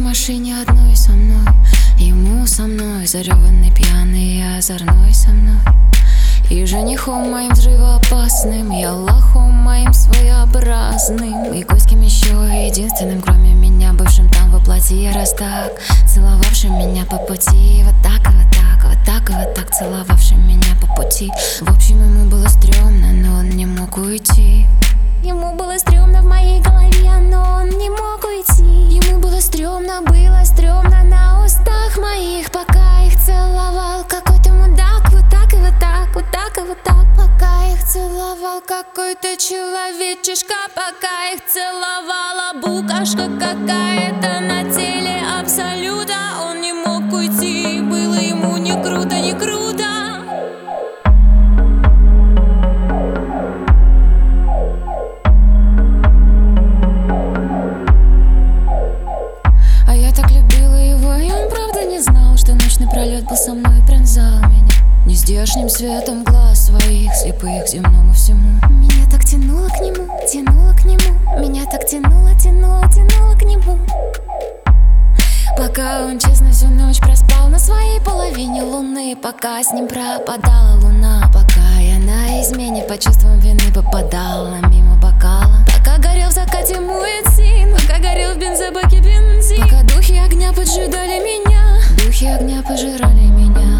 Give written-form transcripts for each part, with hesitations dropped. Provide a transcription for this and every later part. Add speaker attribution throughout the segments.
Speaker 1: машине одной со мной, ему со мной, зареванный, пьяный и озорной со мной. И женихом моим взрывоопасным, и Аллахом моим своеобразным, и кое-с-кем еще единственным, кроме меня, бывшим там воплоти. Я раз так, целовавшим меня по пути, вот так и вот так, вот так и вот так, целовавшим меня по пути. В общем, ему было стрёмно, но он не мог уйти.
Speaker 2: Ему было стрёмно в моей голове, но он не мог уйти.
Speaker 1: Ему было стрёмно на устах моих, пока их целовал какой-то мудак. Вот так и вот так, вот так и вот так, пока их целовал какой-то человечишка, пока их целовала букашка какая-то на теле абсолюта. Он не мог уйти, было ему не круто, не круто. Пролет был со мной и пронзал меня нездешним светом глаз своих, слепых земному всему.
Speaker 2: Меня так тянуло к нему, тянуло к нему. Меня так тянуло, тянуло, тянуло к нему.
Speaker 1: Пока он честно всю ночь проспал на своей половине луны, пока с ним пропадала луна, пока я на измене по чувствам вины попадала мимо бокала, пока горел в закате муэцин, пока горел в бензобаке бензин, пока духи огня поджидали меня. Духи огня пожирали меня.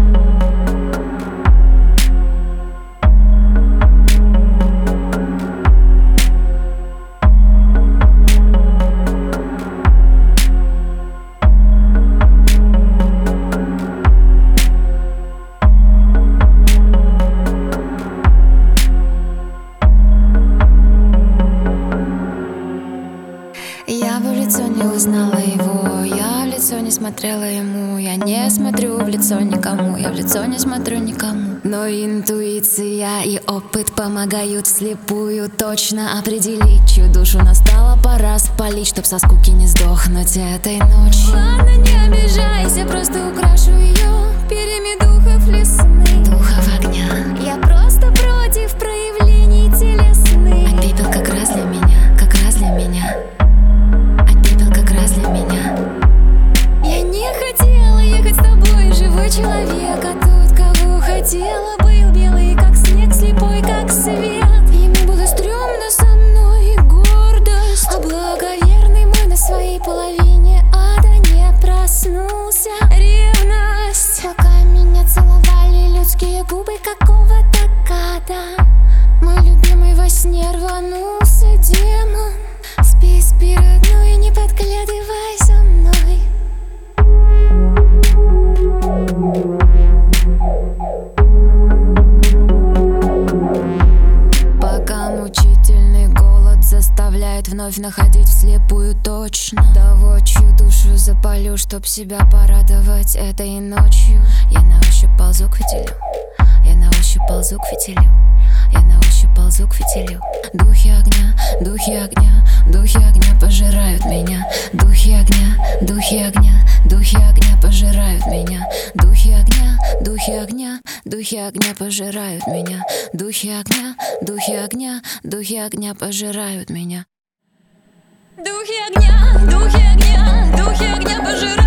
Speaker 1: Я в лицо не узнала его, я в лицо не смотрела ему. Я не смотрю в лицо никому, я в лицо не смотрю никому. Но интуиция и опыт помогают вслепую точно определить, чью душу настала пора спалить, чтоб со скуки не сдохнуть этой ночью.
Speaker 2: Ладно, не обижайся, просто украшу ее перьями духов лесных,
Speaker 1: духов огня.
Speaker 2: Я просто против проявлений телесных.
Speaker 1: А пепел как раз для меня, как раз для меня. Для меня.
Speaker 2: Я не хотела ехать с тобой, живой человек, а тот, кого хотела, был белый, как снег, слепой, как свет.
Speaker 1: Ему было стрёмно со мной, и гордость,
Speaker 2: а благоверный мой на своей половине ада не проснулся.
Speaker 1: Ревность,
Speaker 2: пока меня целовали людские губы какого-то гада.
Speaker 1: Мой любимый во сне рванулся демон.
Speaker 2: Спи, спи, родной, не подглядывай за мной.
Speaker 1: Пока мучительный голод заставляет вновь находить вслепую точно того, чью душу запалю, чтоб себя порадовать этой ночью. Я на ощупь ползу к фитилю, я на ощупь ползу к фитилю, я на ощупь ползу к фитилю. Духи огня, духи огня, духи огня пожирают меня. Духи огня, духи огня, духи огня пожирают меня. Духи огня, духи огня, духи огня пожирают меня. Духи огня, духи огня, духи огня пожирают меня.
Speaker 2: Духи огня, духи огня, духи огня пожирают.